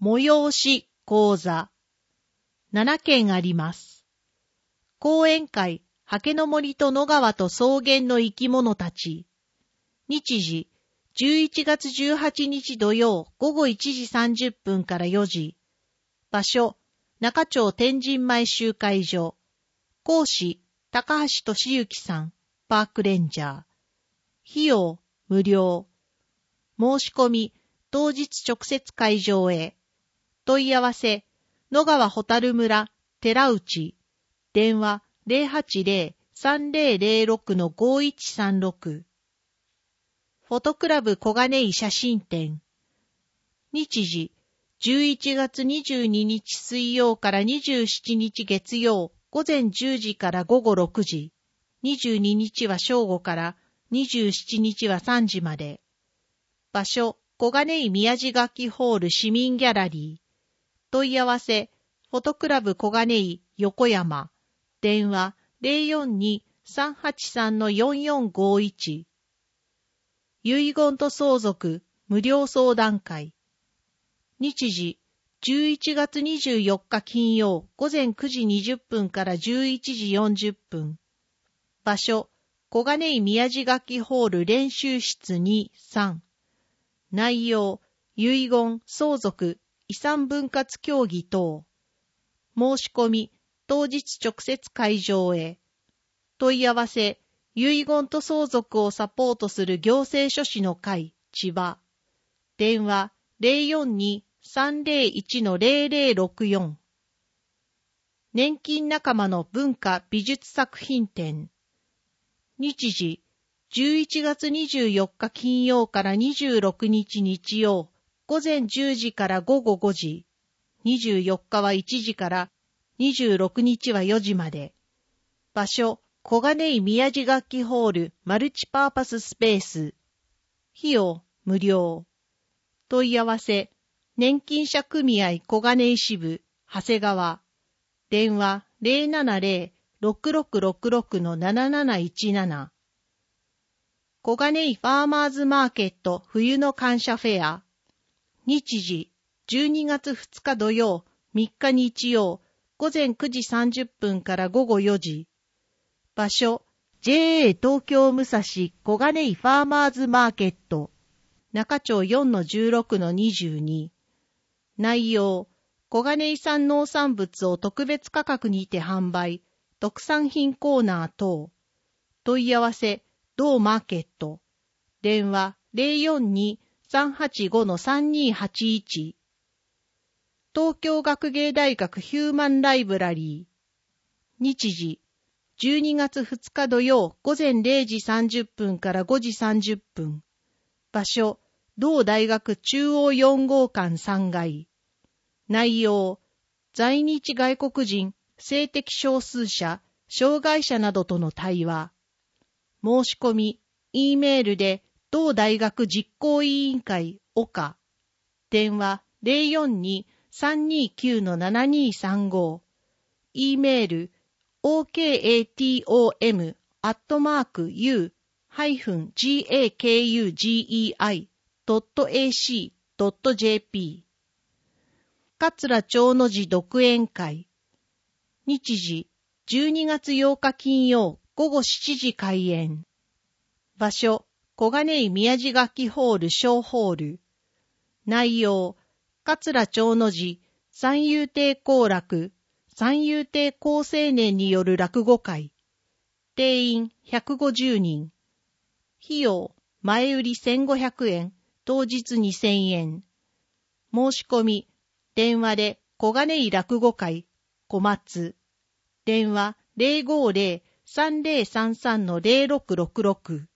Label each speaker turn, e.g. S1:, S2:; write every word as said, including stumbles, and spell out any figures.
S1: 催し講座。ななけんあります。講演会、刷毛の森と野川と草原の生き物たち。日時、じゅういちがつじゅうはちにち土曜午後いちじさんじゅっぷんからよじ。場所、中町天神前集会所。講師、高橋俊之さん、パークレンジャー。費用、無料。申し込み、当日直接会場へ。問い合わせ、野川ホタル村、寺内。電話 ゼロはちゼロ さんゼロゼロろく ごいちさんろく。フォトクラブ小金井写真展。日時、じゅういちがつにじゅうににち水曜からにじゅうしちにち月曜、午前じゅうじから午後ろくじ。にじゅうににちは正午からにじゅうしちにちはさんじまで。場所、小金井宮地楽器ホール市民ギャラリー。問い合わせ、フォトクラブ小金井横山。電話 ゼロよんに さんはちさん よんよんごいち。遺言と相続無料相談会。日時、じゅういちがつにじゅうよっか金曜午前くじにじゅっぷんからじゅういちじよんじゅっぷん。場所、小金井宮地楽器ホール練習室に、さん。内容、遺言、相続、遺産分割協議等。申し込み、当日直接会場へ。問い合わせ、遺言と相続をサポートする行政書士の会、千葉。電話 ゼロよんに さんゼロいち ゼロゼロろくよん。年金仲間の文化美術作品展。日時、じゅういちがつにじゅうよっか金曜からにじゅうろくにち日曜、午前じゅうじから午後ごじ。にじゅうよっかはいちじからにじゅうろくにちはよじまで。場所、小金井宮地楽器ホールマルチパーパススペース。費用、無料。問い合わせ、年金者組合小金井支部、長谷川。電話 ゼロななゼロ ろくろくろくろく なななないちなな。小金井ファーマーズマーケット冬の感謝フェア。日時、じゅうにがつふつか土曜、みっか日曜、午前くじさんじゅっぷんから午後よじ。場所、ジェーエー 東京武蔵小金井ファーマーズマーケット。中町 よんのじゅうろくのにじゅうに。内容、小金井産農産物を特別価格にて販売、特産品コーナー等。問い合わせ、同マーケット。電話 ゼロよんに さんはちご さんにはちいち。東京学芸大学ヒューマンライブラリー。日時、じゅうにがつふつか土曜午前れいじさんじゅっぷんからごじさんじゅっぷん。場所、同大学中央よんごうかんさんがい。内容、在日外国人、性的少数者、障害者などとの対話。申し込み、Eメールで、同大学実行委員会、岡。電話、ゼロよんに さんにきゅう ななにさんご。Eメール、オーケーエーティーオーエム アットマーク ユー ハイフン ジェーエーケーユージーイーアイ ドット エーシー ドット ジェーピー。桂長の寺独演会。日時、じゅうにがつようか金曜午後しちじ開演。場所、小金井宮地楽器ホール小ホール。内容、桂長の寺三遊亭好楽、三遊亭好青年による落語会。定員ひゃくごじゅうにん。費用、前売りせんごひゃくえん、当日にせんえん。申し込み、電話で小金井落語会、小松。電話 ゼロごゼロ さんゼロさんさん ゼロろくろくろく。